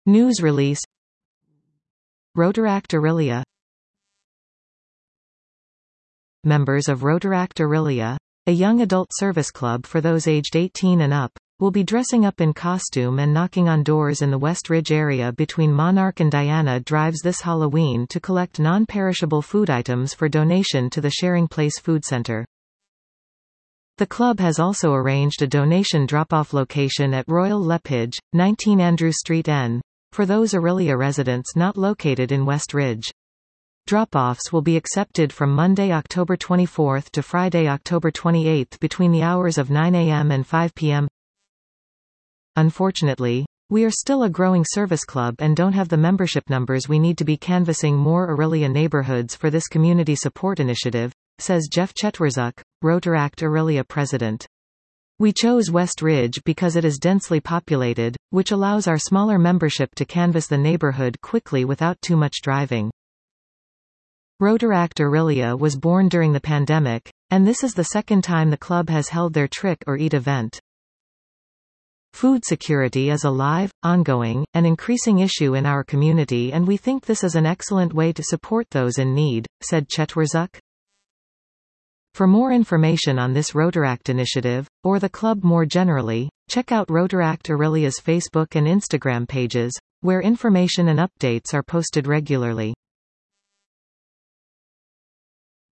News release. Rotaract Orillia. Members of Rotaract Orillia, a young adult service club for those aged 18 and up, will be dressing up in costume and knocking on doors in the West Ridge area between Monarch and Diana Drives this Halloween to collect non-perishable food items for donation to the Sharing Place Food Center. The club has also arranged a donation drop-off location at Royal Lepage, 19 Andrew Street N, for those Orillia residents not located in West Ridge. Drop-offs will be accepted from Monday, October 24 to Friday, October 28 between the hours of 9 a.m. and 5 p.m. Unfortunately, we are still a growing service club and don't have the membership numbers we need to be canvassing more Orillia neighborhoods for this community support initiative, says Jeff Chetwerzuk, Rotaract Orillia president. We chose West Ridge because it is densely populated, which allows our smaller membership to canvass the neighborhood quickly without too much driving. Rotaract Orillia was born during the pandemic, and this is the second time the club has held their Trick or Eat event. Food security is a live, ongoing, and increasing issue in our community, and we think this is an excellent way to support those in need, said Chetwerzuk. For more information on this Rotaract initiative, or the club more generally, check out Rotaract Orillia's Facebook and Instagram pages, where information and updates are posted regularly.